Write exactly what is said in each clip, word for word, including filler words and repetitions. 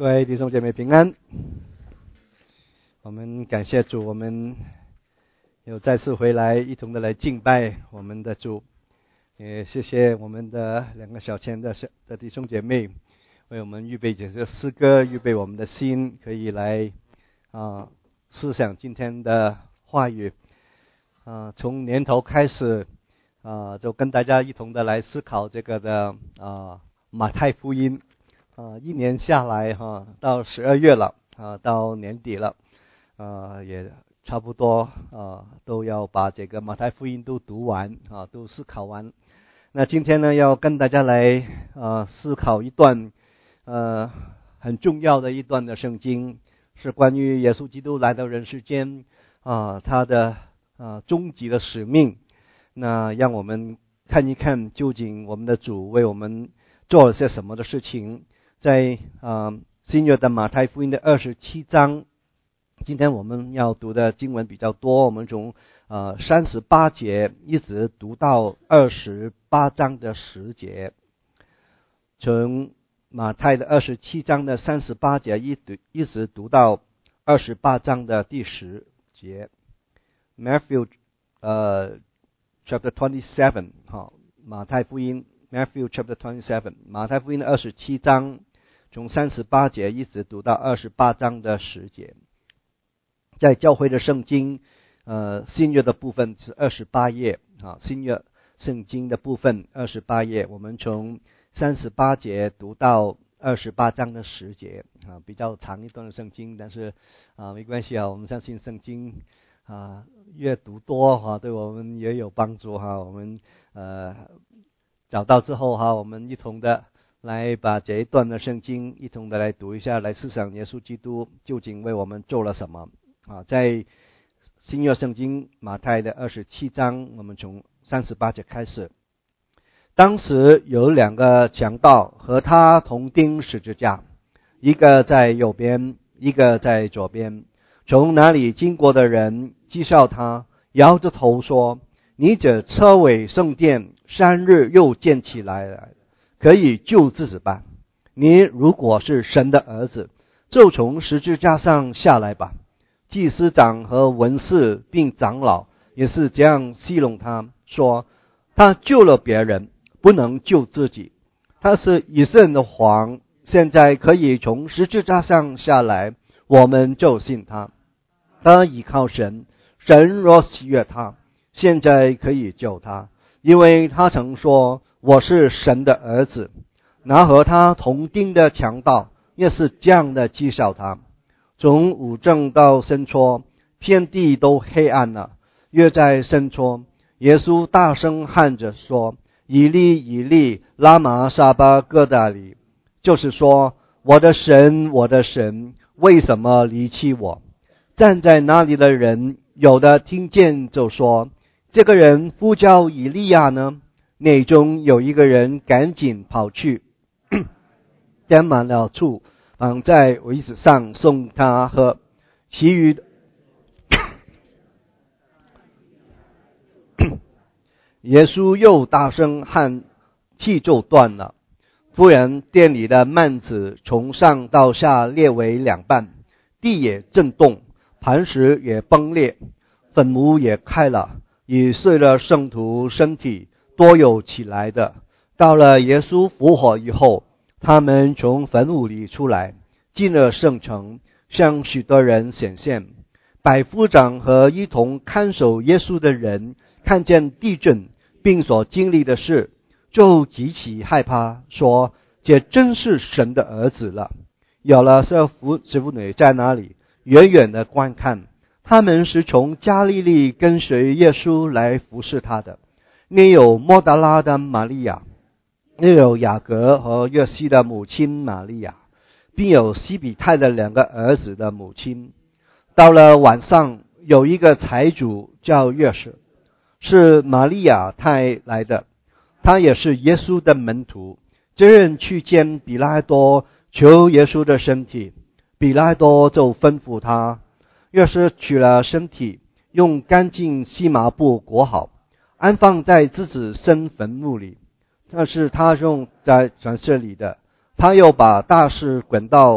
各位弟兄姐妹平安。我们感谢主，我们又再次回来，一同的来敬拜我们的主。也谢谢我们的两个小千的的弟兄姐妹，为我们预备这些诗歌，预备我们的心，可以来啊思想今天的话语。啊，从年头开始啊，就跟大家一同的来思考这个的啊马太福音。啊，一年下来哈，到十二月了啊，到年底了，啊，也差不多啊，都要把这个马太福音都读完啊，都思考完。那今天呢，要跟大家来啊思考一段呃很重要的一段的圣经，是关于耶稣基督来到人世间啊，他的啊终极的使命。那让我们看一看，究竟我们的主为我们做了些什么的事情。在啊新约的马太福音的二十七章，今天我们要读的经文比较多，我们从呃三十八节一直读到二十八章的十节。从马太的二十七章的三十八节一读一直读到二十八章的第十节。Matthew 呃 chapter twenty-seven 哈，马太福音 Matthew chapter twenty-seven 马太福音的二十七章。从三十八节一直读到二十八章的十节。在教会的圣经呃新约的部分是二十八页啊，新约圣经的部分二十八页，我们从三十八节读到二十八章的十节啊，比较长一段的圣经，但是啊没关系啊，我们相信圣经啊越读多哈、啊，对我们也有帮助哈、啊。我们呃找到之后哈、啊，我们一同的来把这一段的圣经一同的来读一下，来思想耶稣基督究竟为我们做了什么啊？在新约圣经马太的二十七章，我们从三十八节开始。当时有两个强盗和他同钉十字架，一个在右边，一个在左边。从哪里经过的人讥笑他，摇着头说：“你这拆毁圣殿，三日又建起来了，可以救自己吧！你如果是神的儿子，就从十字架上下来吧。”祭司长和文士并长老也是这样戏弄他，说他救了别人，不能救自己。他是以色列的王，现在可以从十字架上下来，我们就信他。他倚靠神，神若喜悦他，现在可以救他，因为他曾说我是神的儿子。那和他同钉的强盗也是这样的讥笑他。从午正到申初，遍地都黑暗了。约在申初，耶稣大声喊着说：“以利以利，拉玛撒巴各达里。”就是说，我的神，我的神，为什么离弃我？站在那里的人有的听见就说：“这个人呼叫以利亚呢？”内中有一个人赶紧跑去，沾满了醋，绑在苇子上送他喝。其余的耶稣又大声喊，气就断了。忽然店里的幔子从上到下裂为两半，地也震动，磐石也崩裂，坟墓也开了，已碎了圣徒身体，多有起来的。到了耶稣复活以后，他们从坟墓里出来，进了圣城，向许多人显现。百夫长和一同看守耶稣的人看见地震并所经历的事，就极其害怕，说这真是神的儿子了。有了这妇女在那里远远的观看，他们是从加利利跟随耶稣来服侍他的。另有莫达拉的玛利亚，又有雅各和约西的母亲玛利亚，并有西比泰的两个儿子的母亲。到了晚上，有一个财主叫约瑟，是玛利亚带来的，他也是耶稣的门徒。这人去见比拉多，求耶稣的身体。比拉多就吩咐他，约瑟取了身体，用干净细麻布裹好，安放在自己生坟墓里。这是他用在传社里的。他又把大石滚到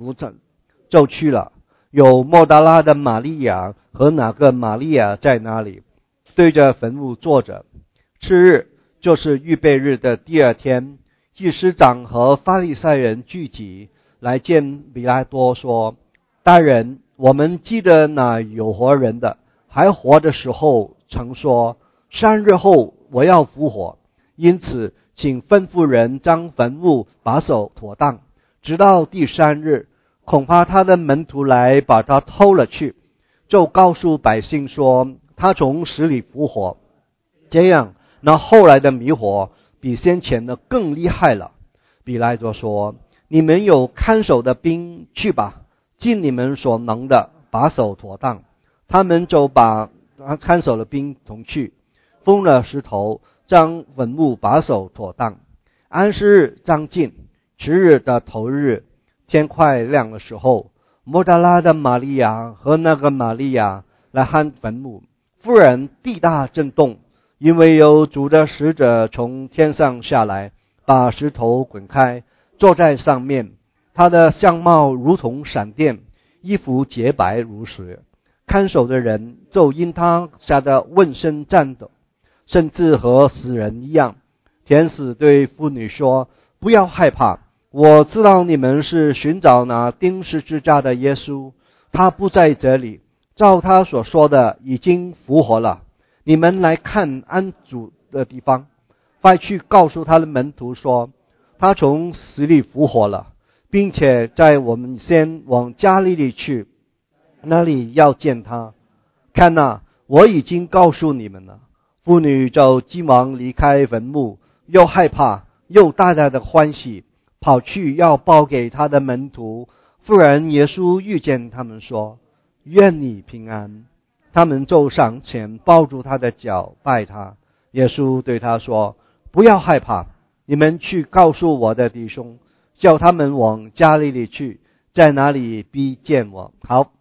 墓就去了。有莫大拉的玛利亚和哪个玛利亚在那里，对着坟墓坐着。次日，就是预备日的第二天，祭司长和法利赛人聚集来见比拉多，说：大人，我们记得那有活人的还活的时候曾说，三日后我要复活，因此请吩咐人将坟墓把守妥当，直到第三日，恐怕他的门徒来把他偷了去，就告诉百姓说他从死里复活。这样那后来的迷惑比先前的更厉害了。比拉多说：你们有看守的兵，去吧，尽你们所能的把守妥当。他们就把看守的兵同去，封了石头，将坟墓把守妥当。安息日将近，次日的头日，天快亮的时候，莫大拉的玛利亚和那个玛利亚来看坟墓，忽然地大震动，因为有主的使者从天上下来，把石头滚开，坐在上面。他的相貌如同闪电，衣服洁白如雪。看守的人就因他吓得问声颤抖，甚至和死人一样。天使对妇女说：不要害怕，我知道你们是寻找那钉十字架的耶稣，他不在这里，照他所说的已经复活了。你们来看安主的地方，快去告诉他的门徒说，他从死里复活了，并且在我们先往加利利去，那里要见他。看哪，我已经告诉你们了。妇女就急忙离开坟墓，又害怕又大大的欢喜，跑去要报给他的门徒。忽然耶稣遇见他们说：愿你平安。他们就上前抱住他的脚，拜他。耶稣对他说：不要害怕，你们去告诉我的弟兄，叫他们往加利利去，在哪里必见我。好，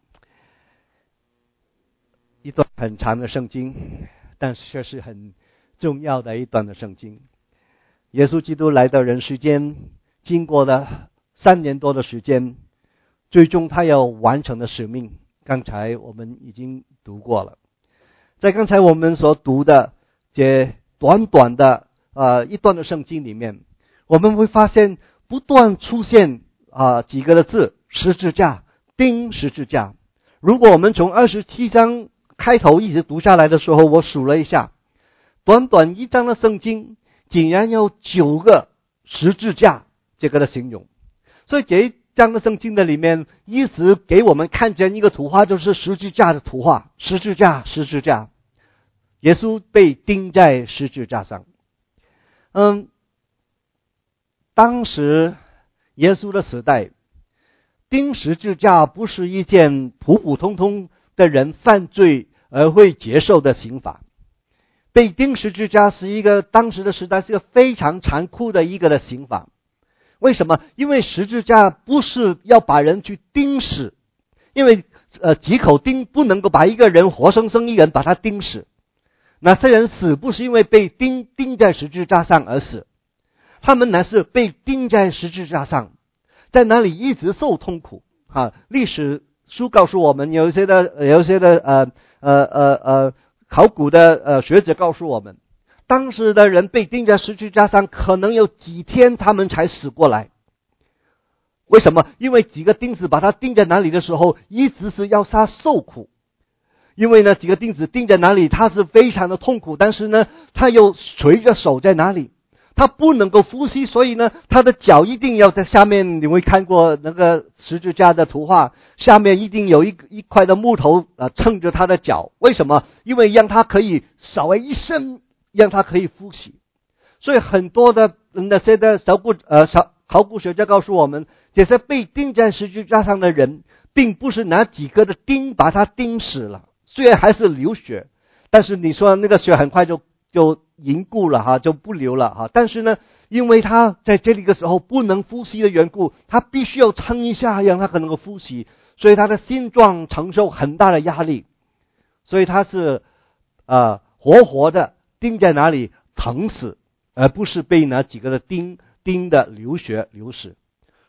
一段很长的圣经，但是却是很重要的一段的圣经。耶稣基督来到人世间，经过了三年多的时间，最终他要完成的使命，刚才我们已经读过了。在刚才我们所读的这短短的呃一段的圣经里面，我们会发现不断出现啊、呃、几个的字：十字架、钉十字架。如果我们从二十七章开头一直读下来的时候，我数了一下，短短一章的圣经竟然有九个十字架这个的形容。所以这一章的圣经的里面一直给我们看见一个图画，就是十字架的图画。十字架，十字架，耶稣被钉在十字架上。嗯，当时耶稣的时代，钉十字架不是一件普普通通的人犯罪而会接受的刑罚。被钉十字架是一个当时的时代是一个非常残酷的一个的刑罚。为什么？因为十字架不是要把人去钉死，因为呃几口钉不能够把一个人活生生一人把他钉死。那些人死不是因为被钉钉在十字架上而死，他们乃是被钉在十字架上，在那里一直受痛苦。啊，历史书告诉我们，有一些的有一些的呃呃呃呃考古的呃学者告诉我们，当时的人被钉在十字架上，可能有几天他们才死过来。为什么？因为几个钉子把他钉在哪里的时候，一直是要他受苦。因为呢，几个钉子钉在哪里，他是非常的痛苦，但是呢，他又垂着手在哪里，他不能够呼吸，所以呢，他的脚一定要在下面。你会看过那个十字架的图画，下面一定有一一块的木头呃撑着他的脚。为什么？因为让他可以稍微一伸，让他可以呼吸。所以很多的那些的考古呃考古学家告诉我们，这些被钉在十字架上的人，并不是拿几个的钉把他钉死了。虽然还是流血，但是你说那个血很快就就凝固了哈，就不流了哈。但是呢，因为他在这里的时候不能呼吸的缘故，他必须要撑一下，让他可能够呼吸，所以他的心脏承受很大的压力，所以他是呃活活的钉在哪里疼死，而不是被那几个的钉钉的流血流死。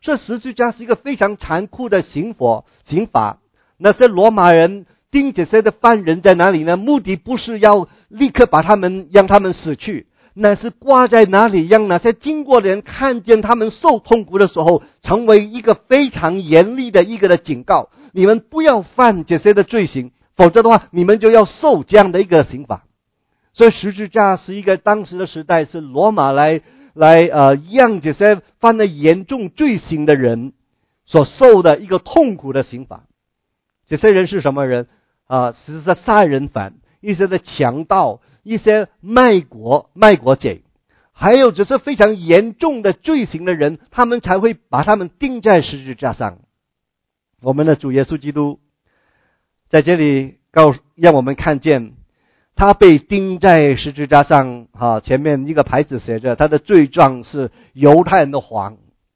这十字架是一个非常残酷的刑罚，刑罚。那些罗马人钉这些的犯人在哪里呢？目的不是要立刻把他们让他们死去，那是挂在哪里，让那些经过的人看见他们受痛苦的时候，成为一个非常严厉的一个的警告。你们不要犯这些的罪行，否则的话，你们就要受这样的一个刑罚。所以十字架是一个当时的时代，是罗马来来呃让这些犯了严重罪行的人所受的一个痛苦的刑罚。这些人是什么人啊？是杀人犯，一些的强盗，一些卖国卖国贼，还有只是非常严重的罪行的人，他们才会把他们钉在十字架上。我们的主耶稣基督在这里告让我们看见，他被钉在十字架上，啊，前面一个牌子写着他的罪状是犹太人的王。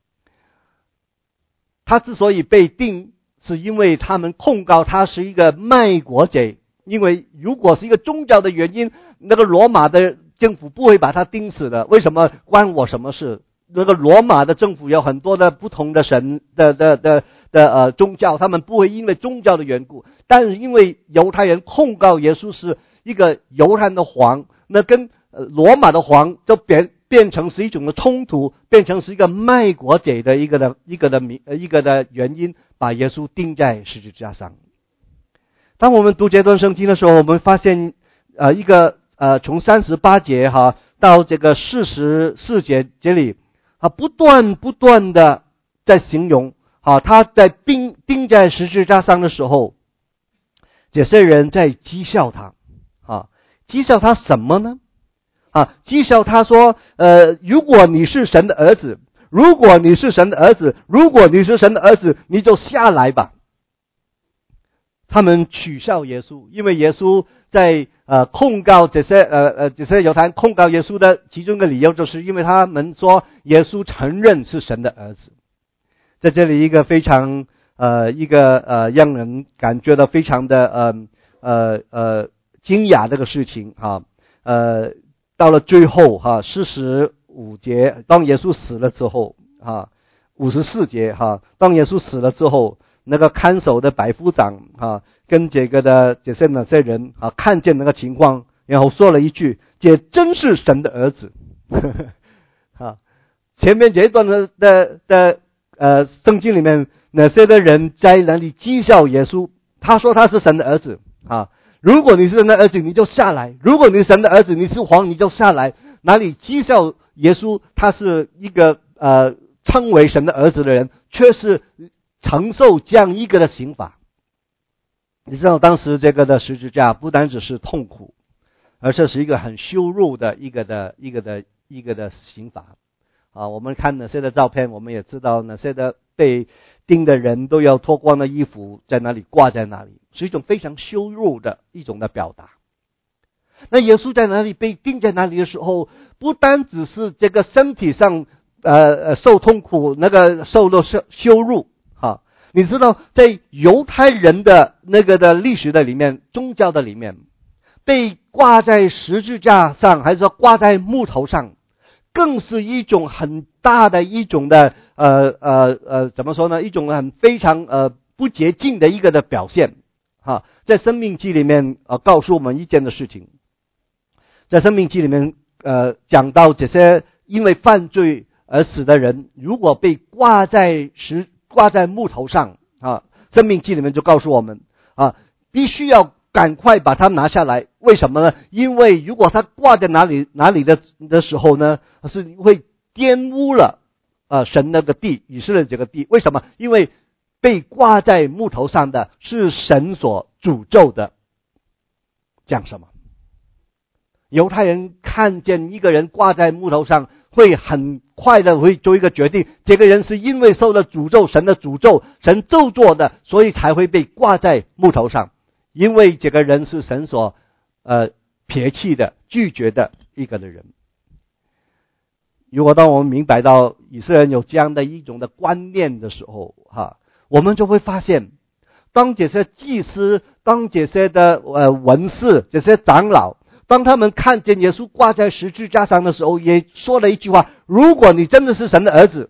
他之所以被钉，是因为他们控告他是一个卖国贼。因为如果是一个宗教的原因，那个罗马的政府不会把他钉死的。为什么？关我什么事？那个罗马的政府有很多的不同的神的的的的呃宗教，他们不会因为宗教的缘故，但是因为犹太人控告耶稣是一个犹太人的王，那跟呃罗马的王就变变成是一种的冲突，变成是一个卖国贼的一个的一个的名呃一个的原因，把耶稣钉在十字架上。当我们读这段圣经的时候，我们发现呃一个呃从三十八节哈到这个四十四节这里啊，不断不断的在形容啊，他在钉钉在十字架上的时候，这些人在讥笑他啊，讥笑他什么呢？啊，讥笑他说，呃，如果你是神的儿子，如果你是神的儿子，如果你是神的儿子，你就下来吧。他们取笑耶稣，因为耶稣在呃控告这些呃呃这些犹太人控告耶稣的其中一个理由，就是因为他们说耶稣承认是神的儿子。在这里一个非常呃一个呃让人感觉到非常的呃呃呃惊讶这个事情哈呃到了最后哈四十五节，当耶稣死了之后哈五十四节哈当耶稣死了之后，那个看守的百夫长啊，跟这个的这些那些人啊，看见那个情况，然后说了一句：“这真是神的儿子。”啊，前面这一段的的的呃圣经里面，那些的人在那里讥笑耶稣，他说他是神的儿子啊。如果你是神的儿子，你就下来；如果你是神的儿子，你是王，你就下来。哪里讥笑耶稣，他是一个呃称为神的儿子的人，却是承受这样一个的刑罚。你知道当时这个的十字架不单只是痛苦，而这是一个很羞辱的一个的一个的一个的刑罚啊！我们看那些的照片，我们也知道那些的被钉的人都要脱光的衣服在那里挂在那里，是一种非常羞辱的一种的表达。那耶稣在那里被钉在那里的时候，不单只是这个身体上呃受痛苦，那个受到羞羞辱哈。你知道在犹太人的那个的历史的里面，宗教的里面，被挂在十字架上还是说挂在木头上，更是一种很大的一种的呃呃呃怎么说呢，一种很非常呃不洁净的一个的表现哈。在申命记里面呃告诉我们一件的事情，在申命记里面呃讲到这些因为犯罪而死的人，如果被挂在石挂在木头上啊，申命记里面就告诉我们啊，必须要赶快把它拿下来。为什么呢？因为如果它挂在哪里哪里的的时候呢，是会玷污了呃神那个地，以色列这个地。为什么？因为被挂在木头上的是神所诅咒的。讲什么？犹太人看见一个人挂在木头上，会很快的会做一个决定，这个人是因为受了诅咒，神的诅咒，神咒詛的，所以才会被挂在木头上。因为这个人是神所呃撇弃的、拒绝的一个的人。如果当我们明白到以色列人有这样的一种的观念的时候哈，我们就会发现，当这些祭司、当这些的呃文士、这些长老，当他们看见耶稣挂在十字架上的时候，也说了一句话：如果你真的是神的儿子，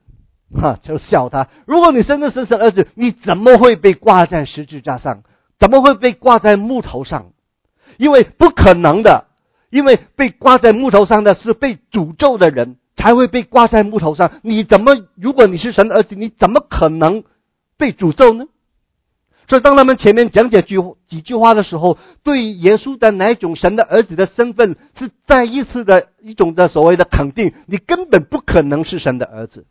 哈，就笑他。如果你真的是神儿子，你怎么会被挂在十字架上？怎么会被挂在木头上？因为不可能的，因为被挂在木头上的是被诅咒的人，才会被挂在木头上。你怎么，如果你是神的儿子，你怎么可能被诅咒呢？所以当他们前面讲解几几句话的时候，对耶稣的哪一种神的儿子的身份是再一次的一种的所谓的肯定，你根本不可能是神的儿子。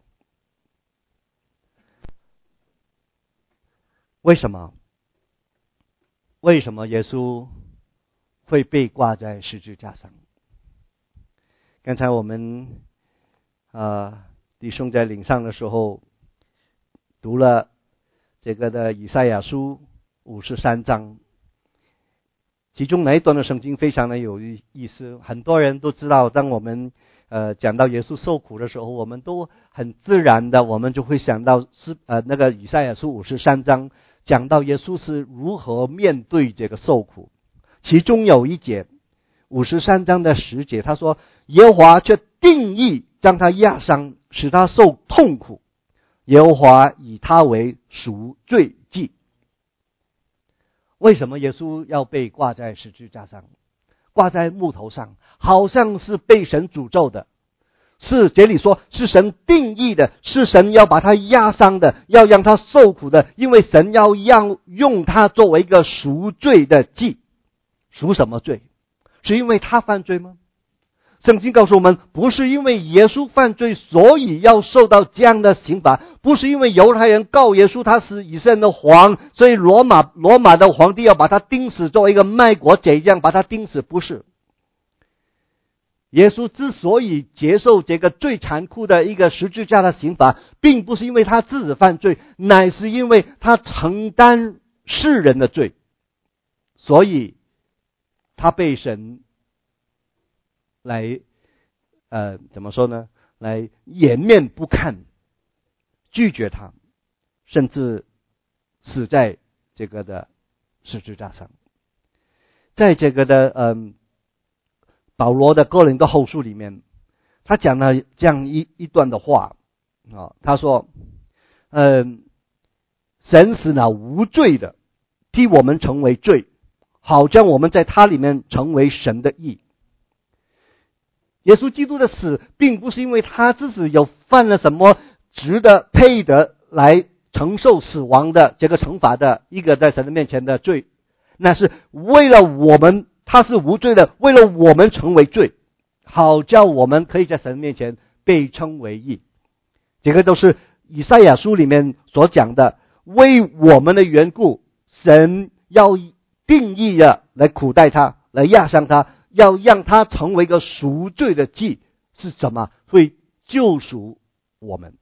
为什么？为什么耶稣会被挂在十字架上？刚才我们呃弟兄在领上的时候读了这个的以赛亚书五十三章，其中那一段的圣经非常的有意思。很多人都知道，当我们呃讲到耶稣受苦的时候，我们都很自然的，我们就会想到是呃那个以赛亚书五十三章讲到耶稣是如何面对这个受苦。其中有一节五十三章的十节，他说耶和华却定义将他压伤，使他受痛苦，耶和华以他为赎罪祭。为什么耶稣要被挂在十字架上，挂在木头上？好像是被神诅咒的，是这里说是神定义的，是神要把他压伤的，要让他受苦的，因为神要让用他作为一个赎罪的祭。赎什么罪？是因为他犯罪吗？圣经告诉我们，不是因为耶稣犯罪所以要受到这样的刑罚，不是因为犹太人告耶稣他是以色列的王，所以罗马罗马的皇帝要把他钉死，作为一个卖国贼这样把他钉死，不是。耶稣之所以接受这个最残酷的一个十字架的刑罚，并不是因为他自己犯罪，乃是因为他承担世人的罪，所以他被神来呃怎么说呢？来掩面不看，拒绝他，甚至死在这个的十字架上。在这个的嗯、呃、保罗的哥林多后书里面，他讲了这样一一段的话啊，他说嗯、呃、神使那无罪的替我们成为罪，好将我们在他里面成为神的义。耶稣基督的死并不是因为他自己有犯了什么值得配得来承受死亡的这个惩罚的一个在神的面前的罪，那是为了我们，他是无罪的，为了我们成为罪，好叫我们可以在神面前被称为义。这个都是以赛亚书里面所讲的，为我们的缘故，神要定义的来苦待他，来压伤他，要让他成为一个赎罪的祭，是什么？会救赎我们。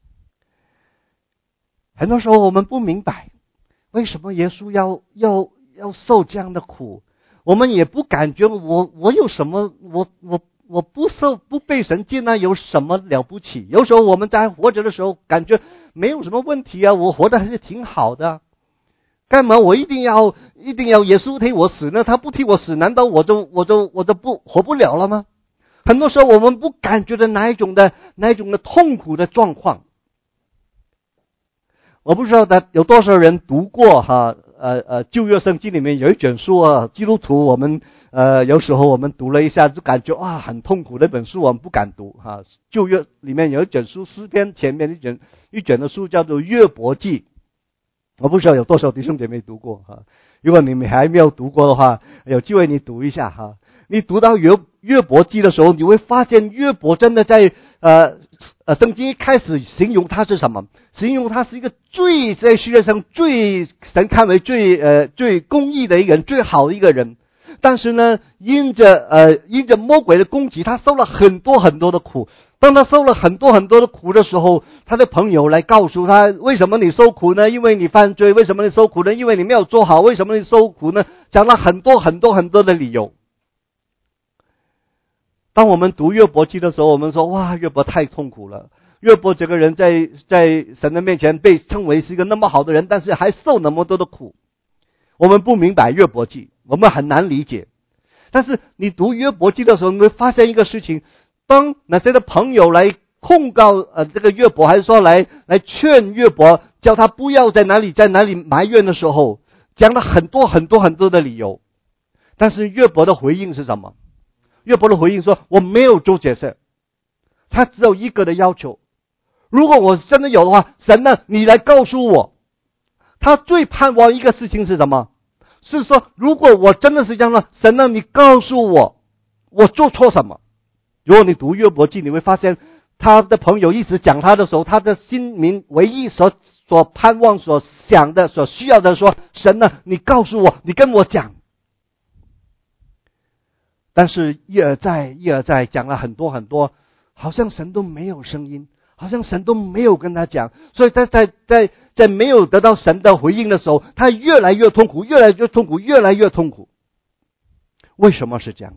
很多时候我们不明白为什么耶稣要要要受这样的苦，我们也不感觉我我有什么，我我我不受不被神接纳有什么了不起。有时候我们在活着的时候感觉没有什么问题啊，我活得还是挺好的，干嘛我一定要一定要耶稣替我死呢？他不替我死，难道我就我就我就不活不了了吗？很多时候我们不感觉的哪一种的哪一种的痛苦的状况。我不知道的有多少人读过哈呃呃旧约圣经里面有一卷书啊，基督徒我们呃有时候我们读了一下就感觉啊很痛苦的一本书，我们不敢读哈。旧约里面有一卷书，诗篇前面一卷一卷的书叫做约伯记。我不知道有多少弟兄姐妹读过哈，如果你们还没有读过的话，有机会你读一下哈。你读到约约伯记的时候，你会发现约伯真的在呃呃圣经一开始形容他是什么？形容他是一个最在世界上最神看为最呃最公义的一个人，最好的一个人。但是呢，因着呃因着魔鬼的攻击，他受了很多很多的苦。当他受了很多很多的苦的时候，他的朋友来告诉他，为什么你受苦呢？因为你犯罪。为什么你受苦呢？因为你没有做好。为什么你受苦呢？讲了很多很多很多的理由。当我们读约伯记的时候，我们说哇，约伯太痛苦了。约伯这个人在在神的面前被称为是一个那么好的人，但是还受那么多的苦。我们不明白约伯记，我们很难理解。但是你读约伯记的时候，你会发现一个事情，当那些的朋友来控告呃这个约伯，还是说来来劝约伯，叫他不要在哪里在哪里埋怨的时候，讲了很多很多很多的理由。但是约伯的回应是什么？约伯的回应说：我没有做解释，他只有一个的要求，如果我真的有的话，神呢，你来告诉我。他最盼望一个事情是什么？是说，如果我真的是这样的，神呢，你告诉我，我做错什么？如果你读约伯记，你会发现他的朋友一直讲他的时候，他的心灵唯一所所盼望、所想的、所需要的说，神呢，你告诉我，你跟我讲。但是一而再一而再讲了很多很多，好像神都没有声音，好像神都没有跟他讲。所以在在在在没有得到神的回应的时候，他越来越痛苦，越来越痛苦，越来越痛苦。为什么是这样？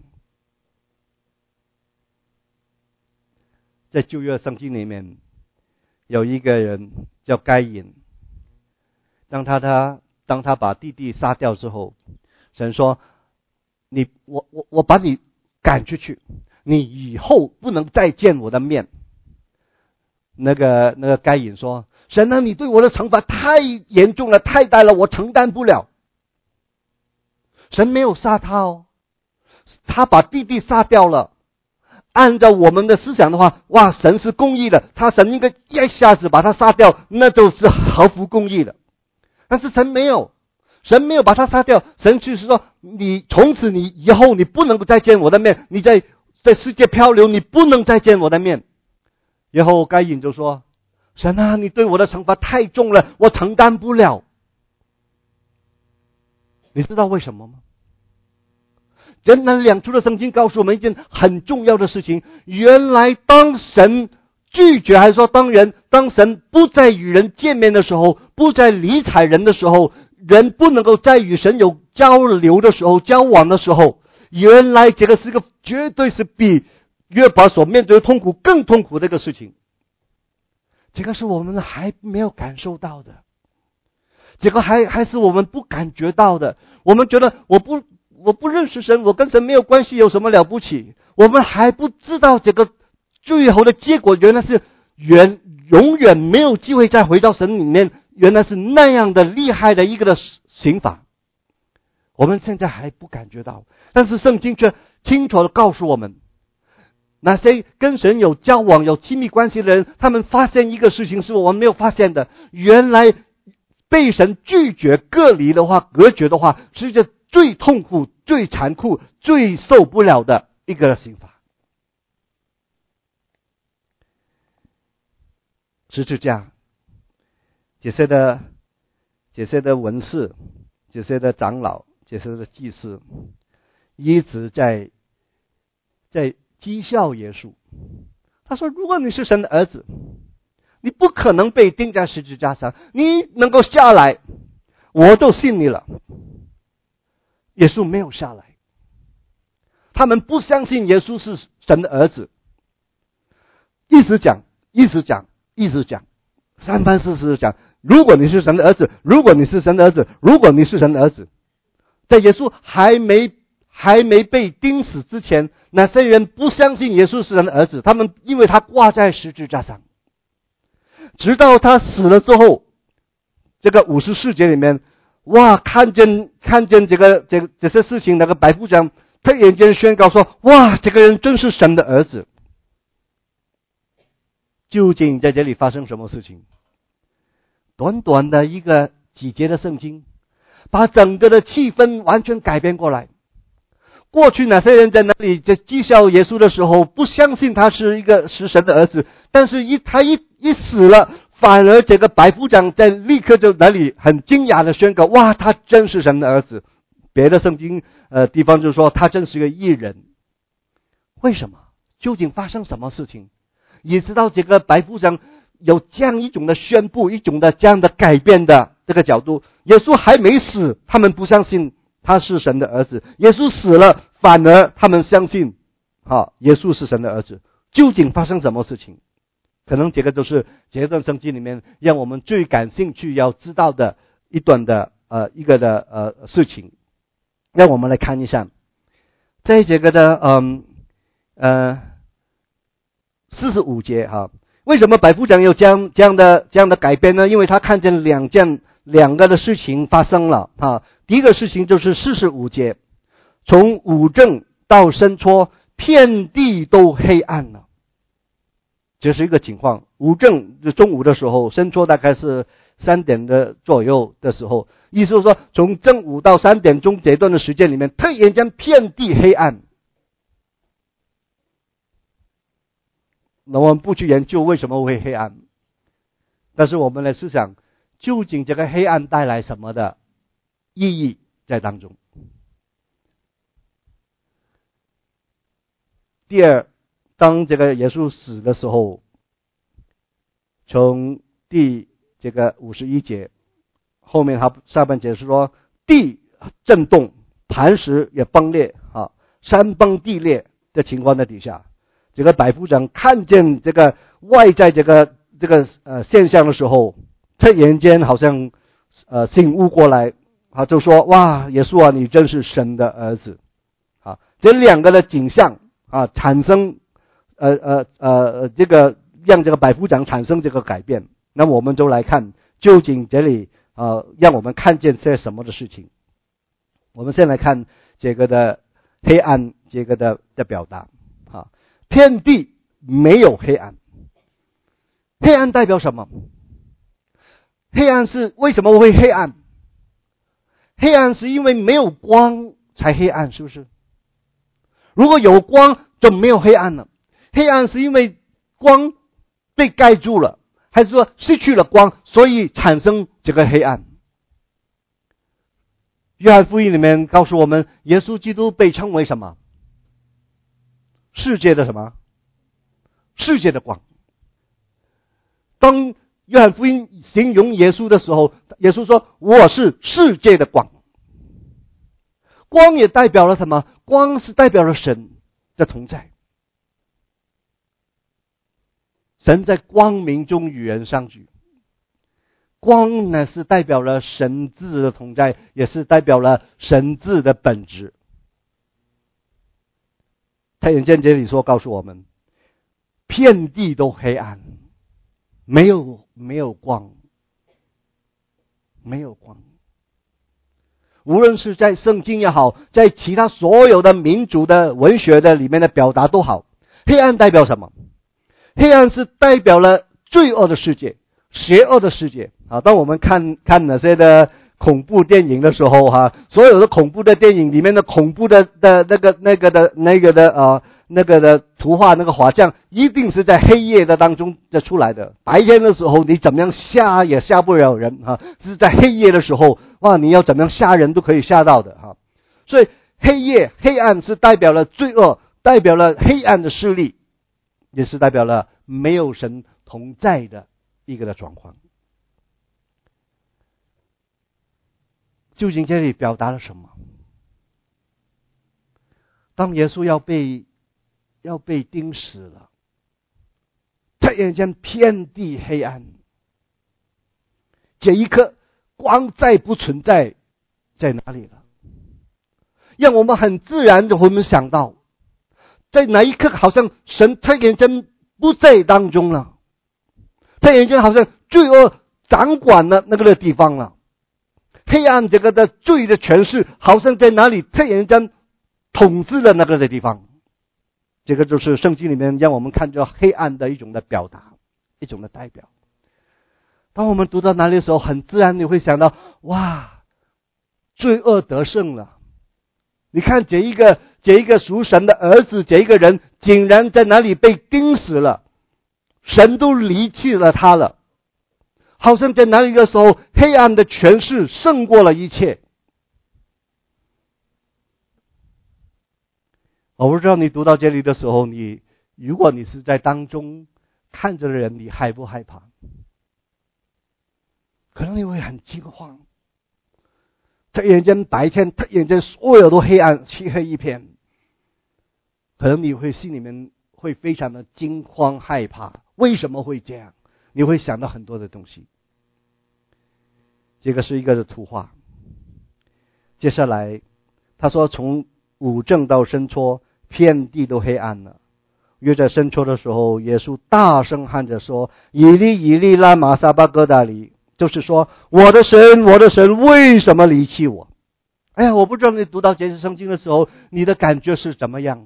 在旧约圣经里面有一个人叫该隐，当他他当他把弟弟杀掉之后，神说，你我我我把你赶出去，你以后不能再见我的面。那个那个该隐说，神啊，你对我的惩罚太严重了，太大了，我承担不了。神没有杀他哦，他把弟弟杀掉了。按照我们的思想的话，哇，神是公义的，他神应该一下子把他杀掉，那就是合乎公义的。但是神没有，神没有把他杀掉，神就是说，你从此你以后你不能够再见我的面，你在在世界漂流，你不能再见我的面。然后该隐就说，神啊，你对我的惩罚太重了，我承担不了。你知道为什么吗？简单两处的圣经告诉我们一件很重要的事情，原来当神拒绝，还是说当人当神不再与人见面的时候，不再理睬人的时候，人不能够再与神有交流的时候，交往的时候，原来这个是个绝对是比约伯所面对的痛苦更痛苦的一个事情。这个是我们还没有感受到的，这个还还是我们不感觉到的。我们觉得我不我不认识神，我跟神没有关系，有什么了不起？我们还不知道这个最后的结果原来是原永远没有机会再回到神里面，原来是那样的厉害的一个的刑罚。我们现在还不感觉到，但是圣经却清楚的告诉我们，那些跟神有交往有亲密关系的人，他们发现一个事情是我们没有发现的，原来被神拒绝隔离的话，隔绝的话，是一个最痛苦最残酷最受不了的一个刑罚。十字架，这些的这些的文士，这些的长老，这些的祭司，一直在在讥笑耶稣。他说，如果你是神的儿子，你不可能被钉在十字架上，你能够下来，我就信你了。耶稣没有下来，他们不相信耶稣是神的儿子，一直讲一直讲一直讲，三番四次讲，如果你是神的儿子，如果你是神的儿子，如果你是神的儿子。在耶稣还没还没被钉死之前，那些人不相信耶稣是神的儿子，他们因为他挂在十字架上，直到他死了之后，这个五十四节里面，哇，看见看见这个这个这些事情，那个百夫长突然间宣告说，哇，这个人真是神的儿子。究竟在这里发生什么事情？短短的一个几节的圣经，把整个的气氛完全改变过来。过去哪些人在那里在讥笑耶稣的时候，不相信他是一个是神的儿子，但是一他一一死了，反而这个百夫长在立刻就那里很惊讶的宣告，哇，他真是神的儿子。别的圣经呃地方就说他真是个义人。为什么？究竟发生什么事情？也知道这个百夫长有这样一种的宣布，一种的这样的改变的这个角度。耶稣还没死，他们不相信他是神的儿子；耶稣死了，反而他们相信，好，耶稣是神的儿子。究竟发生什么事情？可能这个就是这段圣经里面让我们最感兴趣要知道的一段的呃一个的呃事情。让我们来看一下，在这个的嗯呃四十五节哈。为什么百夫长有这样这样的这样的改变呢？因为他看见两件两个的事情发生了啊。第一个事情就是四十五节，从午正到申初，遍地都黑暗了。这是一个情况。午正中午的时候，申初大概是三点的左右的时候，意思是说，从正午到三点钟这段的时间里面，突然间遍地黑暗。那我们不去研究为什么会黑暗，但是我们来思想，究竟这个黑暗带来什么的意义在当中。第二，当这个耶稣死的时候，从第这个五十一节后面，他下半节是说地震动，磐石也崩裂啊，山崩地裂的情况的底下，这个百夫长看见这个外在这个这个呃现象的时候，突然间好像呃醒悟过来啊，就说哇，耶稣啊，你真是神的儿子啊！这两个的景象啊，产生呃呃呃这个让这个百夫长产生这个改变。那么我们就来看究竟这里呃让我们看见些什么的事情。我们先来看这个的黑暗这个的的表达啊。遍地没有黑暗，黑暗代表什么？黑暗是为什么会黑暗？黑暗是因为没有光才黑暗，是不是？如果有光就没有黑暗了。黑暗是因为光被盖住了，还是说失去了光，所以产生这个黑暗？约翰福音里面告诉我们，耶稣基督被称为什么？世界的什么？世界的光。当约翰福音形容耶稣的时候，耶稣说我是世界的光。光也代表了什么？光是代表了神的同在。神在光明中与人相聚。光呢是代表了神字的同在，也是代表了神字的本质。太阳见这里说告诉我们，遍地都黑暗，没有没有光，没有光。无论是在圣经也好，在其他所有的民族的文学的里面的表达都好，黑暗代表什么？黑暗是代表了罪恶的世界，邪恶的世界啊。当我们看看那些的恐怖电影的时候哈，所有的恐怖的电影里面的恐怖的的那个那个的那个的呃那个的图画那个画像，一定是在黑夜的当中的出来的。白天的时候你怎么样吓也吓不了人哈，是在黑夜的时候哇，你要怎么样吓人都可以吓到的哈。所以黑夜黑暗是代表了罪恶，代表了黑暗的势力，也是代表了没有神同在的一个的状况。究竟这里表达了什么？当耶稣要被要被钉死了，突然间遍地黑暗，这一刻光再不存在，在哪里了？让我们很自然的我们想到，在哪一刻好像神突然间不在当中了，突然间好像罪恶掌管了那个的地方了，黑暗这个的罪的权势好像在哪里突然间统治了那个的地方。这个就是圣经里面让我们看到黑暗的一种的表达，一种的代表。当我们读到哪里的时候，很自然你会想到，哇，罪恶得胜了。你看这一个这一个属神的儿子，这一个人竟然在哪里被钉死了，神都离弃了他了，好像在哪里的时候，黑暗的权势胜过了一切。我不知道你读到这里的时候，你如果你是在当中看着的人，你害不害怕？可能你会很惊慌，突然间白天，突然间所有都黑暗，漆黑一片，可能你会心里面会非常的惊慌害怕。为什么会这样？你会想到很多的东西。这个是一个的图画。接下来他说从午正到申初，遍地都黑暗了。 约在深秋的时候，耶稣大声喊着说：以利以利拉玛撒巴哥达里，就是说，我的神，我的神，为什么离弃我？哎呀，我不知道你读到这些圣经的时候，你的感觉是怎么样？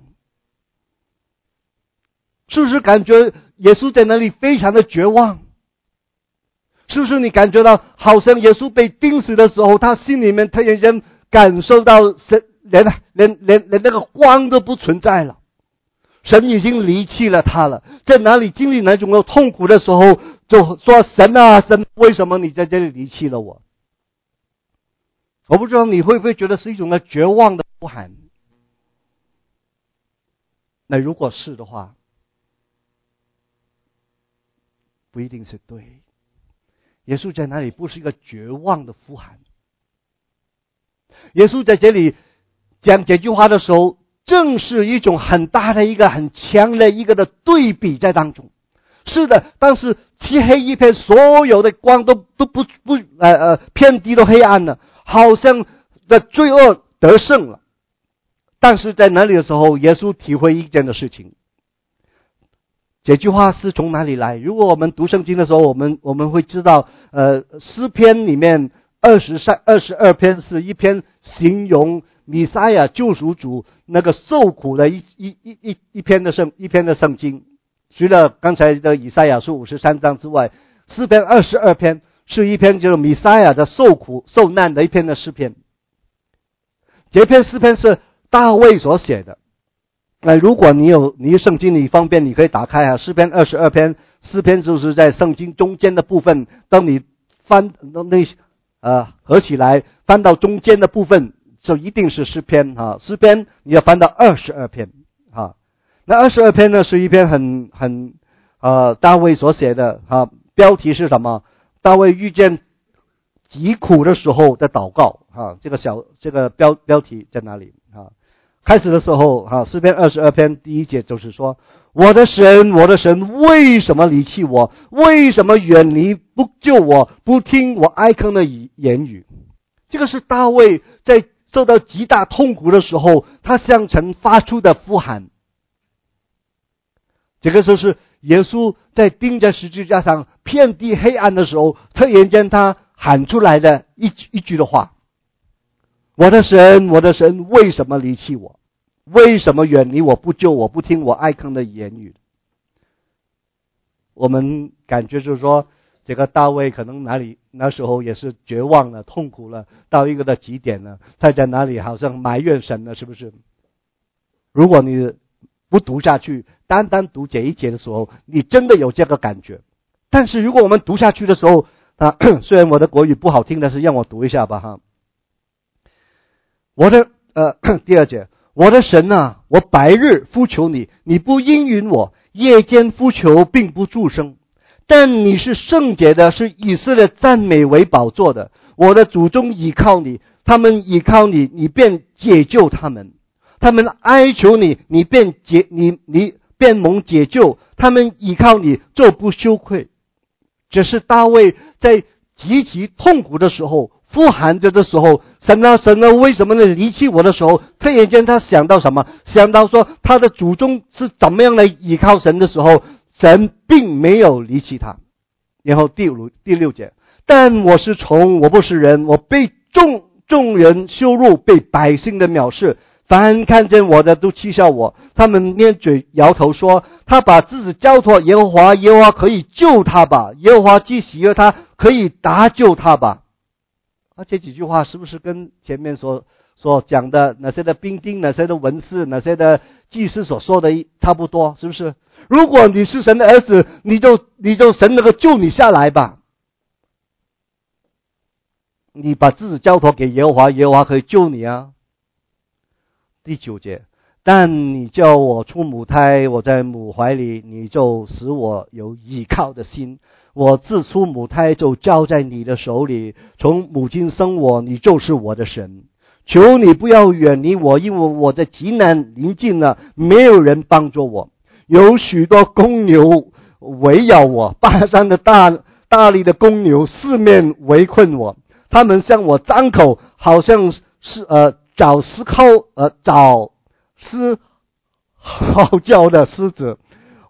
是不是感觉耶稣在那里非常的绝望？是不是你感觉到好像耶稣被钉死的时候，他心里面突然间感受到神连连连连那个光都不存在了，神已经离弃了他了，在哪里经历那种痛苦的时候，就说神啊神，为什么你在这里离弃了我？我不知道你会不会觉得是一种的绝望的呼喊。那如果是的话，不一定是对。耶稣在那里不是一个绝望的呼喊，耶稣在这里讲这句话的时候，正是一种很大的一个很强的一个的对比在当中。是的，当时漆黑一片，所有的光都都不不呃呃遍地都黑暗了，好像的罪恶得胜了。但是在那里的时候，耶稣体会一件的事情。这句话是从哪里来？如果我们读圣经的时候，我们我们会知道，呃，诗篇里面二十三、二十二篇是一篇形容弥赛亚救赎主那个受苦的一一一一一篇的圣一篇的圣经。除了刚才的以赛亚书五十三章之外，诗篇二十二篇是一篇就是弥赛亚的受苦受难的一篇的诗篇。这篇诗篇是大卫所写的。那如果你有你圣经你方便，你可以打开啊，诗篇二十二篇，诗篇就是在圣经中间的部分。当你翻那呃合起来翻到中间的部分，就一定是诗篇啊。诗篇你要翻到二十二篇啊。那二十二篇呢是一篇很很呃大卫所写的啊，标题是什么？大卫遇见极苦的时候的祷告啊，这个小这个标标题在哪里啊？开始的时候啊，诗篇二十二篇第一节就是说，我的神，我的神，为什么离弃我？为什么远离不救我，不听我哀哭的言语？这个是大卫在受到极大痛苦的时候，他向神发出的呼喊。这个就是耶稣在钉在十字架上遍地黑暗的时候，突然间他喊出来的一一句的话。我的神，我的神，为什么离弃我？为什么远离我，不救我，不听我哀哭的言语？我们感觉就是说，这个大卫可能哪里那时候也是绝望了，痛苦了，到一个的极点了，他在哪里好像埋怨神了，是不是？如果你不读下去，单单读这一节的时候，你真的有这个感觉。但是如果我们读下去的时候啊，虽然我的国语不好听，但是让我读一下吧哈。我的呃第二节，我的神啊，我白日呼求你，你不应允我；夜间呼求，并不助声。但你是圣洁的，是以色列赞美为宝座的。我的祖宗倚靠你，他们倚靠你，你便解救他们；他们哀求你，你便解你你便蒙解救；他们倚靠你，就不羞愧。这是大卫在极其痛苦的时候呼喊着的时候，神啊神啊，为什么你离弃我的时候，突然间他想到什么？想到说他的祖宗是怎么样来依靠神的时候，神并没有离弃他。然后第五第六节，但我是虫，我不是人，我被众众人羞辱，被百姓的藐视，凡看见我的都讥笑我，他们捏嘴摇头说，他把自己交托耶和华，耶和华可以救他吧，耶和华既喜悦他，可以搭救他吧。啊，这几句话是不是跟前面所所讲的那些的兵丁、那些的文士、那些的祭司所说的差不多？是不是？如果你是神的儿子，你就你就神能够救你下来吧。你把自己交托给耶和华，耶和华可以救你啊。第九节，但你叫我出母胎，我在母怀里，你就使我有倚靠的心。我自出母胎就交在你的手里，从母亲生我，你就是我的神。求你不要远离我，因为我在极难临近了，没有人帮助我。有许多公牛围绕我，巴山的大大力的公牛四面围困我，他们向我张口，好像是呃找狮吼呃找狮嚎叫的狮子。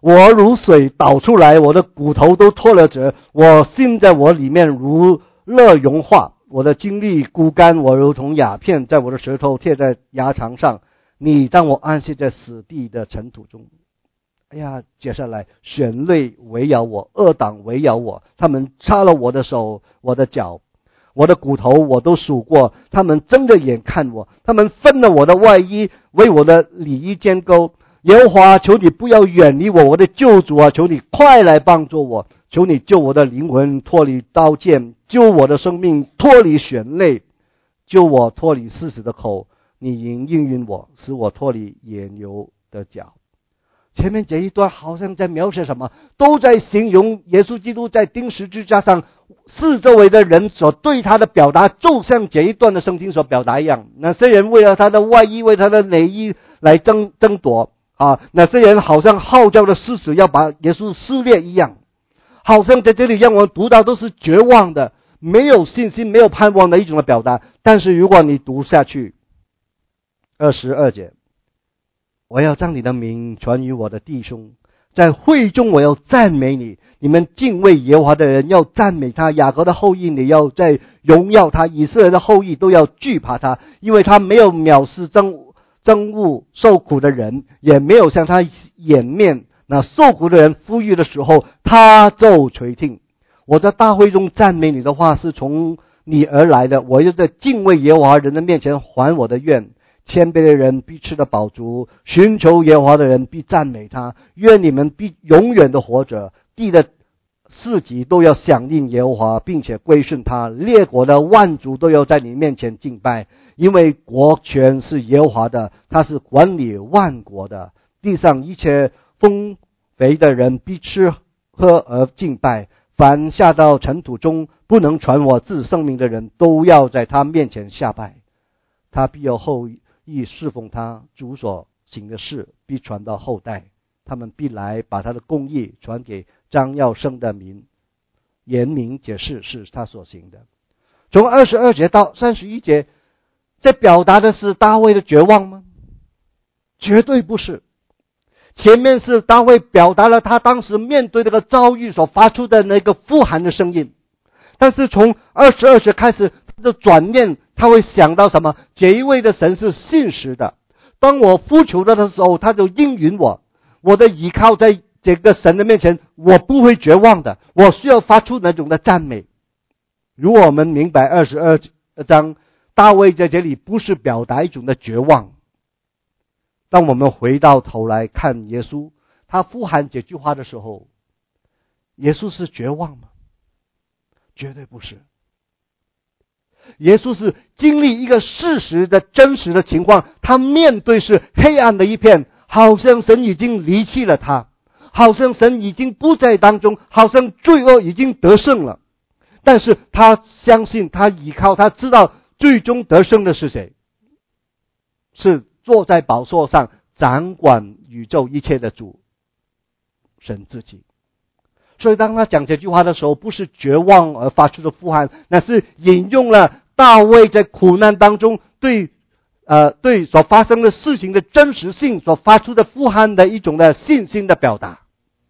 我如水倒出来，我的骨头都脱了节，我心在我里面如热融化，我的精力枯干，我如同鸦片在我的舌头贴在牙肠上，你让我安息在死地的尘土中。哎呀，接下来选类围绕我，恶党围绕我，他们插了我的手，我的脚，我的骨头我都数过，他们睁着眼看我，他们分了我的外衣，为我的里衣间钩。耶和华，求你不要远离我，我的救主啊，求你快来帮助我，求你救我的灵魂脱离刀剑，救我的生命脱离悬类，救我脱离狮子的口，你应应允我，使我脱离野牛的脚。前面这一段好像在描写什么，都在形容耶稣基督在钉十字架上四周围的人所对他的表达，就像这一段的圣经所表达一样。那些人为了他的外衣，为他的内衣来争争夺啊，那些人好像号召的狮子要把耶稣撕裂一样，好像在这里让我们读到都是绝望的，没有信心，没有盼望的一种的表达。但是如果你读下去二十二节，我要将你的名传于我的弟兄，在会中我要赞美你，你们敬畏耶和华的人要赞美他，雅各的后裔你要在荣耀他，以色列的后裔都要惧怕他，因为他没有藐视憎憎恶受苦的人，也没有向他掩面，那受苦的人呼吁的时候他就垂听。我在大会中赞美你的话是从你而来的，我要在敬畏耶和华人的面前还我的愿。谦卑的人必吃得饱足，寻求耶和华的人必赞美他。愿你们必永远的活着，地的四极都要响应耶和华，并且归顺他。列国的万族都要在你面前敬拜，因为国权是耶和华的，他是管理万国的。地上一切丰肥的人必吃喝而敬拜，凡下到尘土中不能传我自生命的人，都要在他面前下拜。他必有后裔侍奉他，主所行的事必传到后代，他们必来把他的公义传给将要生的民，言明解释是他所行的。从二十二节到三十一节，这表达的是大卫的绝望吗？绝对不是。前面是大卫表达了他当时面对这个遭遇所发出的那个呼喊的声音，但是从二十二节开始他就转念，他会想到什么？这一位的神是信实的，当我呼求他的时候他就应允我，我的依靠在这个神的面前，我不会绝望的，我需要发出那种的赞美。如果我们明白二十二章大卫在这里不是表达一种的绝望，当我们回到头来看耶稣，他呼喊这句话的时候，耶稣是绝望吗？绝对不是。耶稣是经历一个事实的真实的情况，他面对是黑暗的一片，好像神已经离弃了他，好像神已经不在当中，好像罪恶已经得胜了。但是他相信，他依靠，他知道最终得胜的是谁？是坐在宝座上掌管宇宙一切的主，神自己。所以当他讲这句话的时候，不是绝望而发出的呼喊，那是引用了大卫在苦难当中对呃对所发生的事情的真实性所发出的呼喊的一种的信心的表达。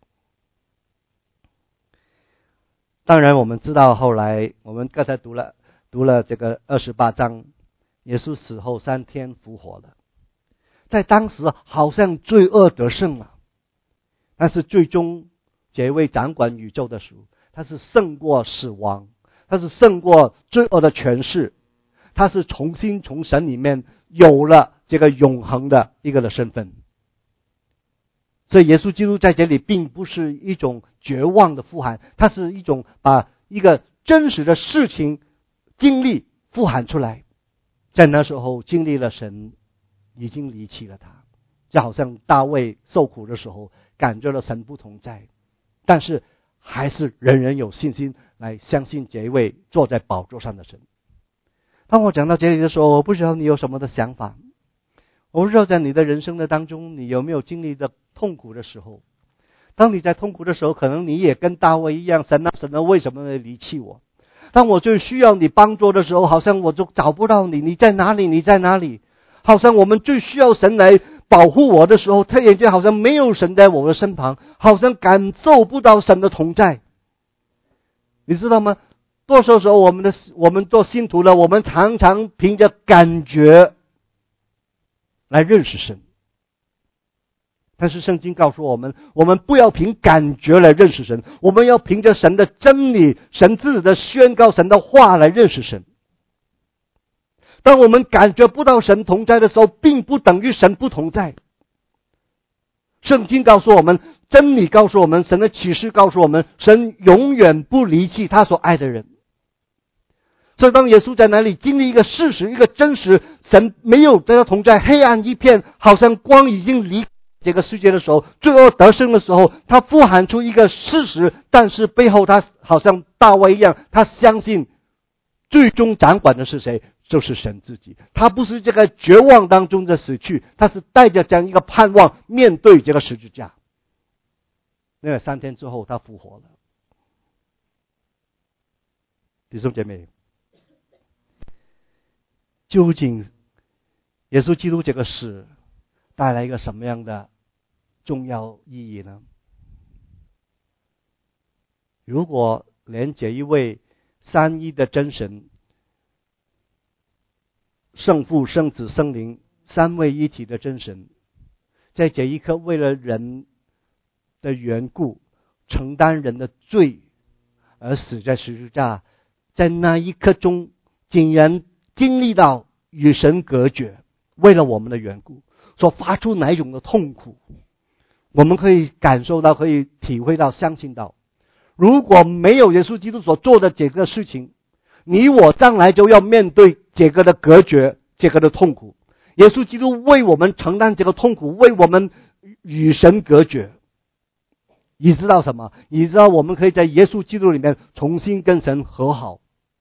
当然我们知道后来我们刚才读了读了这个二十八章，耶稣死后三天复活了，在当时好像罪恶得胜了，但是最终这位掌管宇宙的主，他是胜过死亡，他是胜过罪恶的权势，他是重新从神里面有了这个永恒的一个的身份。所以耶稣基督在这里并不是一种绝望的呼喊，他是一种把一个真实的事情经历呼喊出来。在那时候经历了神已经离弃了他，就好像大卫受苦的时候感觉了神不同在，但是还是人人有信心来相信这一位坐在宝座上的神。当我讲到这里的时候，我不知道你有什么的想法，我不知道在你的人生的当中你有没有经历的痛苦的时候。当你在痛苦的时候，可能你也跟大卫一样，神啊神啊为什么会离弃我？当我最需要你帮助的时候，好像我就找不到你，你在哪里？你在哪里？好像我们最需要神来保护我的时候，突然间好像没有神在我的身旁，好像感受不到神的同在。你知道吗？多数时候我们的我们做信徒的，我们常常凭着感觉来认识神。但是圣经告诉我们，我们不要凭感觉来认识神，我们要凭着神的真理，神自己的宣告，神的话来认识神。当我们感觉不到神同在的时候，并不等于神不同在。圣经告诉我们，真理告诉我们，神的启示告诉我们，神永远不离弃他所爱的人。所以当耶稣在那里经历一个事实，一个真实，神没有在他同在，黑暗一片，好像光已经离这个世界的时候，最后得胜的时候，他呼喊出一个事实，但是背后他好像大卫一样，他相信最终掌管的是谁？就是神自己。他不是这个绝望当中的死去，他是带着这样一个盼望面对这个十字架。那个三天之后他复活了。弟兄姐妹，究竟耶稣基督这个死带来一个什么样的重要意义呢？如果连这一位三一的真神，圣父、圣子、圣灵三位一体的真神，在这一刻为了人的缘故承担人的罪而死在十字架，在那一刻中竟然经历到与神隔绝，为了我们的缘故所发出哪一种的痛苦，我们可以感受到，可以体会到，相信到。如果没有耶稣基督所做的这个事情，你我将来就要面对这个的隔绝，这个的痛苦。耶稣基督为我们承担这个痛苦，为我们与神隔绝。你知道什么？你知道我们可以在耶稣基督里面重新跟神和好。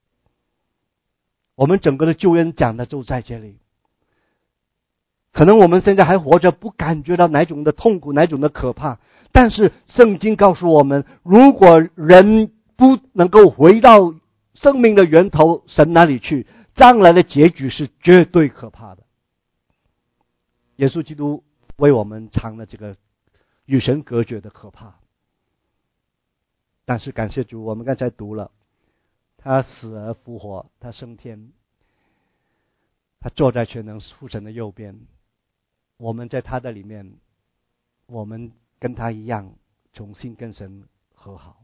我们整个的救恩讲的就在这里。可能我们现在还活着，不感觉到哪种的痛苦，哪种的可怕。但是圣经告诉我们，如果人不能够回到生命的源头神那里去，将来的结局是绝对可怕的。耶稣基督为我们尝了这个与神隔绝的可怕。但是感谢主，我们刚才读了，他死而复活，他升天，他坐在全能父神的右边，我们在他的里面，我们跟他一样重新跟神和好。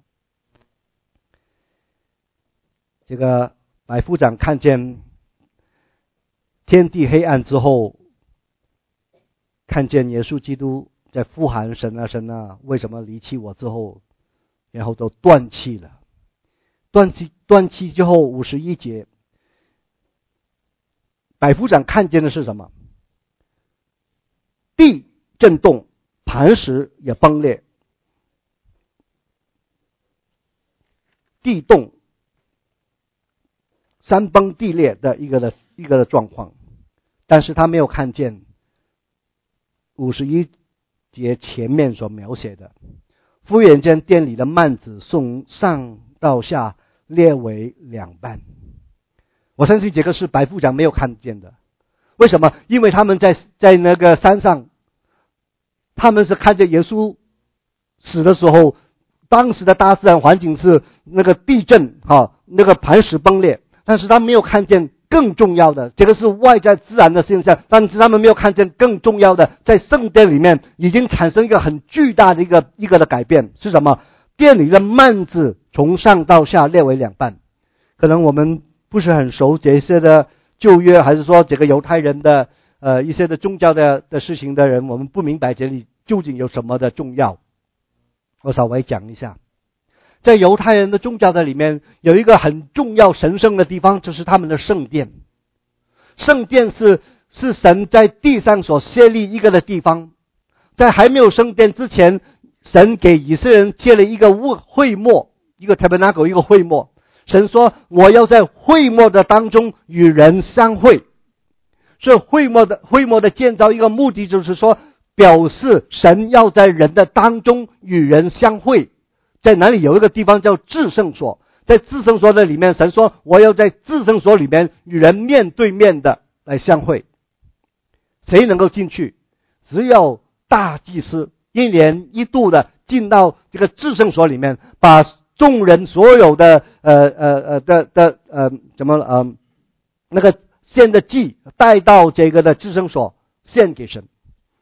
这个百夫长看见天地黑暗之后，看见耶稣基督在呼喊神啊神啊，为什么离弃我之后，然后都断气了。断气断气之后五十一节，百夫长看见的是什么？地震动，磐石也崩裂，地动山崩地裂的一个的一个的状况。但是他没有看见五十一节前面所描写的，忽然间殿里的幔子从上到下裂为两半。我相信这个是百夫长没有看见的。为什么？因为他们在在那个山上，他们是看见耶稣死的时候，当时的大自然环境是那个地震哈，那个磐石崩裂，但是他没有看见更重要的，这个是外在自然的现象，但是他们没有看见更重要的，在圣殿里面已经产生一个很巨大的一个一个的改变。是什么？殿里的幔子从上到下裂为两半。可能我们不是很熟这些的旧约，还是说这个犹太人的呃一些的宗教的的事情的人，我们不明白这里究竟有什么的重要。我稍微讲一下，在犹太人的宗教的里面，有一个很重要神圣的地方，就是他们的圣殿。圣殿是是神在地上所设立一个的地方。在还没有圣殿之前，神给以色列人建了一个会幕，一个 tabernacle， 一个会幕。神说我要在会幕的当中与人相会。所以会幕的会幕的建造一个目的，就是说表示神要在人的当中与人相会。在哪里有一个地方叫至圣所，在至圣所的里面，神说我要在至圣所里面与人面对面的来相会。谁能够进去？ 只有大祭司一年一度的进到这个至圣所里面，把众人所有的呃呃呃的的呃怎么呃那个献的祭带到这个的至圣所献给神。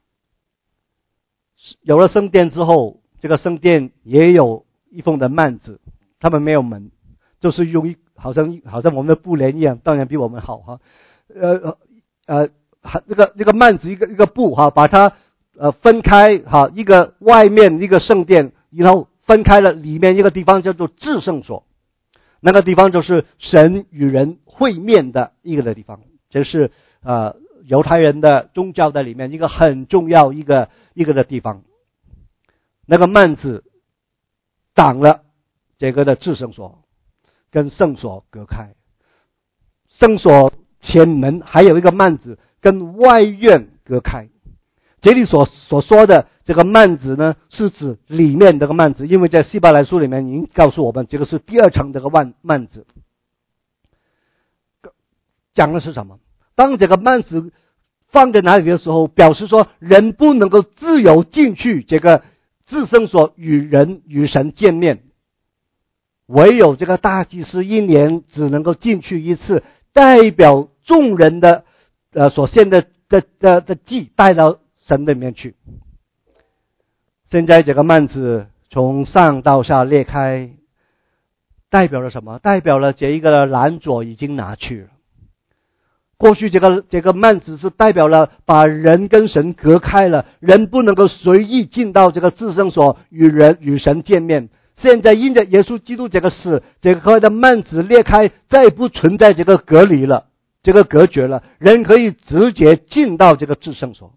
有了圣殿之后，这个圣殿也有一封的幔子，他们没有门，就是用一好像好像我们的布帘一样，当然比我们好哈。呃呃，这个这个幔子一个一个布哈，把它呃分开哈，一个外面一个圣殿，然后分开了，里面一个地方叫做至圣所，那个地方就是神与人会面的一个的地方，这是呃犹太人的宗教的里面一个很重要一个一个的地方。那个幔子挡了这个的至圣所，跟圣所隔开。圣所前门还有一个幔子跟外院隔开。这里所所说的这个幔子呢，是指里面这个幔子，因为在希伯来书里面已经告诉我们，这个是第二层这个幔幔子。讲的是什么？当这个幔子放在哪里的时候，表示说人不能够自由进去这个至圣所与人与神见面，唯有这个大祭司一年只能够进去一次，代表众人的呃所献的的的的祭带到神的里面去。现在这个幔子从上到下裂开，代表了什么？代表了这一个拦阻已经拿去了。过去这个这个幔子是代表了把人跟神隔开了，人不能够随意进到这个至圣所与人与神见面。现在因着耶稣基督这个死，这个的幔子裂开，再不存在这个隔离了，这个隔绝了，人可以直接进到这个至圣所。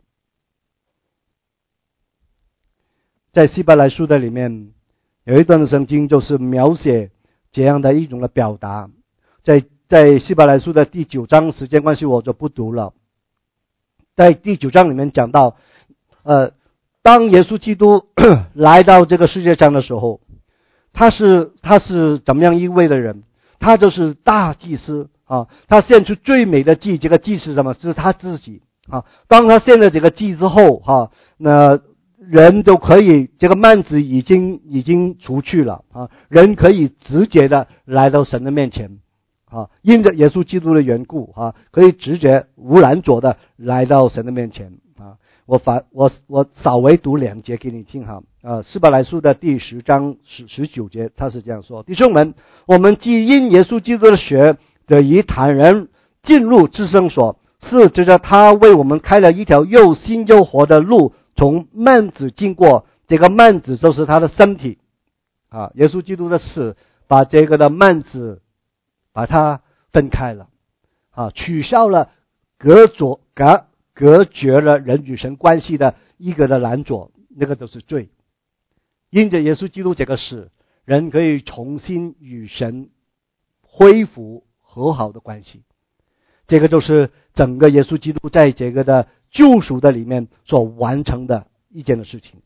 在希伯来书的里面有一段圣经就是描写这样的一种的表达，在在希伯来书的第九章，时间关系我就不读了。在第九章里面讲到，呃，当耶稣基督来到这个世界上的时候，他是他是怎么样一位的人？他就是大祭司啊，他献出最美的祭，这个祭是什么？是他自己啊。当他献了这个祭之后，哈、啊，那人都可以，这个幔子已经已经除去了啊，人可以直接的来到神的面前。啊，因着耶稣基督的缘故啊，可以直接无拦阻的来到神的面前啊。我反我我稍微读两节给你听哈。啊，希伯来书的第十章十十九节，他是这样说：弟兄们，我们既因耶稣基督的血得以坦然进入至圣所，是指着他为我们开了一条又新又活的路，从幔子经过。这个幔子就是他的身体啊，耶稣基督的死把这个的幔子把它分开了啊，取消了隔阻隔隔绝了人与神关系的一个的拦阻，那个都是罪。因着耶稣基督这个事，人可以重新与神恢复和好的关系。这个就是整个耶稣基督在这个的救赎的里面所完成的一件的事情。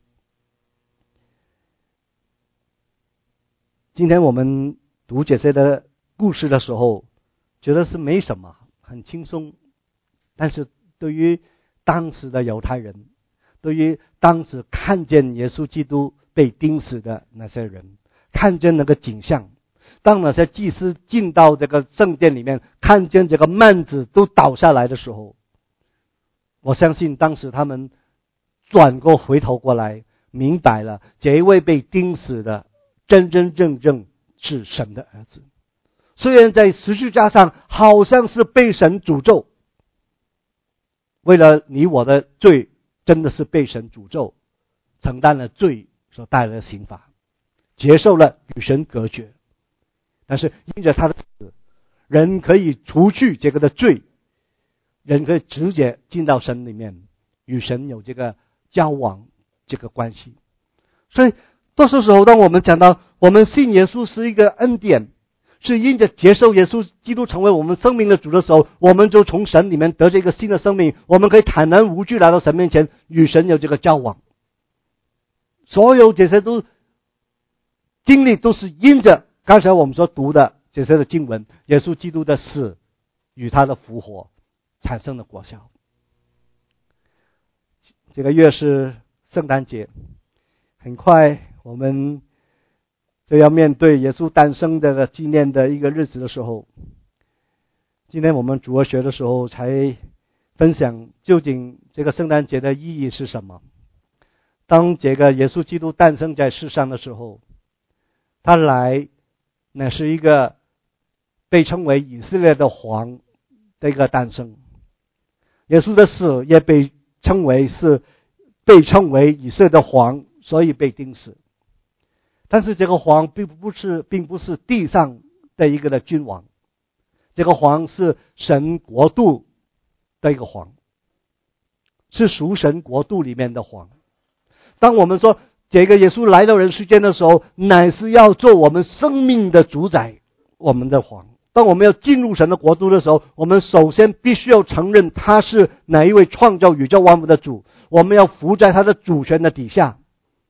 今天我们读这些的故事的时候，觉得是没什么，很轻松。但是对于当时的犹太人，对于当时看见耶稣基督被钉死的那些人，看见那个景象，当那些祭司进到这个圣殿里面，看见这个幔子都倒下来的时候，我相信当时他们转过回头过来，明白了这一位被钉死的真真正正是神的儿子。虽然在十字架上好像是被神诅咒，为了你我的罪，真的是被神诅咒，承担了罪所带来的刑罚，接受了与神隔绝。但是因着他的死，人可以除去这个的罪，人可以直接进到神里面，与神有这个交往这个关系。所以多数时候当我们讲到我们信耶稣是一个恩典，是因着接受耶稣基督成为我们生命的主的时候，我们就从神里面得着一个新的生命，我们可以坦然无惧来到神面前，与神有这个交往。所有这些都经历都是因着刚才我们所读的这些的经文，耶稣基督的死与他的复活产生的果效。 这个月是圣诞节，很快我们就要面对耶稣诞生的纪念的一个日子的时候，今天我们主日学的时候才分享究竟这个圣诞节的意义是什么。当这个耶稣基督诞生在世上的时候，他来那是一个被称为以色列的王的一个诞生，耶稣的死也被称为是被称为以色列的王，所以被钉死。但是这个王并不是并不是地上的一个的君王，这个王是神国度的一个王，是属神国度里面的王。当我们说这个耶稣来到人世间的时候，乃是要做我们生命的主宰，我们的王。当我们要进入神的国度的时候，我们首先必须要承认他是哪一位创造宇宙万物的主，我们要服在他的主权的底下。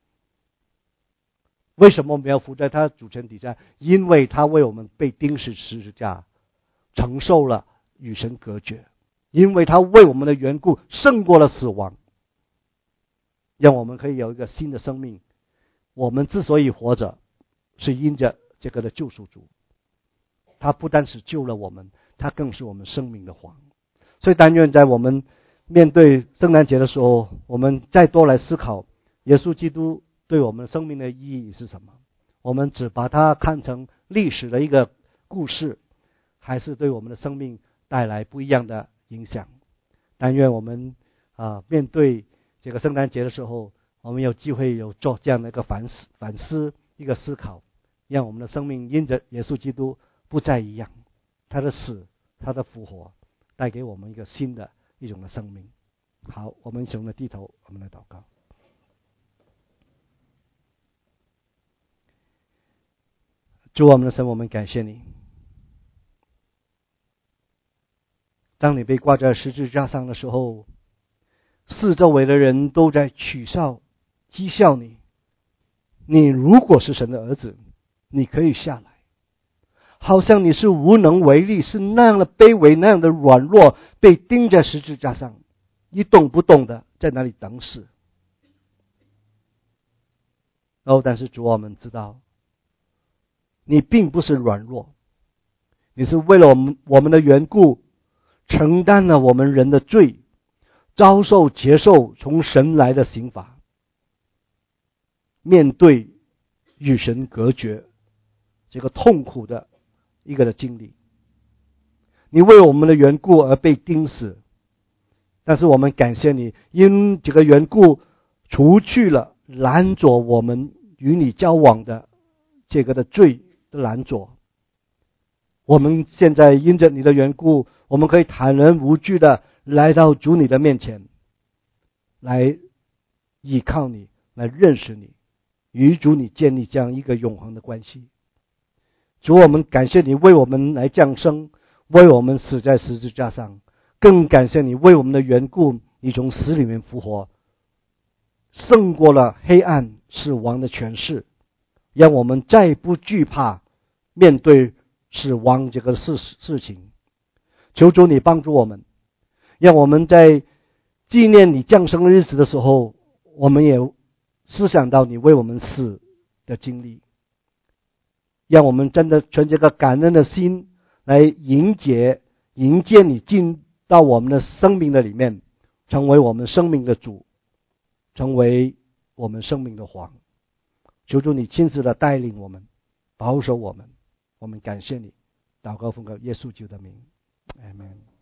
为什么我们要服在他的主权底下？因为他为我们被钉死十字架，承受了与神隔绝，因为他为我们的缘故胜过了死亡，让我们可以有一个新的生命。我们之所以活着，是因着这个的救赎主，他不单是救了我们，他更是我们生命的王。所以但愿在我们面对圣诞节的时候，我们再多来思考耶稣基督对我们生命的意义是什么。我们只把它看成历史的一个故事，还是对我们的生命带来不一样的影响。但愿我们啊，面对这个圣诞节的时候，我们有机会有做这样的一个反思反思一个思考，让我们的生命因着耶稣基督不再一样，他的死他的复活带给我们一个新的一种的生命。好，我们雄的低头，我们来祷告。主我们的神，我们感谢你，当你被挂在十字架上的时候，四周围的人都在取笑讥笑你，你如果是神的儿子，你可以下来，好像你是无能为力，是那样的卑微，那样的软弱，被钉在十字架上一动不动的在那里等死。哦，但是主我们知道，你并不是软弱，你是为了我们我们的缘故承担了我们人的罪，遭受接受从神来的刑罚，面对与神隔绝这个痛苦的一个的经历。你为我们的缘故而被钉死，但是我们感谢你，因这个缘故除去了拦阻我们与你交往的这个的罪的拦阻。我们现在因着你的缘故，我们可以坦然无惧的来到主你的面前，来依靠你，来认识你，与主你建立这样一个永恒的关系。主，我们感谢你为我们来降生，为我们死在十字架上，更感谢你为我们的缘故，你从死里面复活，胜过了黑暗死亡的权势，让我们再不惧怕面对死亡这个事事情。求主你帮助我们，让我们在纪念你降生日子的时候，我们也思想到你为我们死的经历，让我们真的存这个感恩的心来迎接迎接你进到我们的生命的里面，成为我们生命的主，成为我们生命的王。求主你亲自的带领我们，保守我们，我们感谢你。祷告奉告耶稣基督的名，阿们。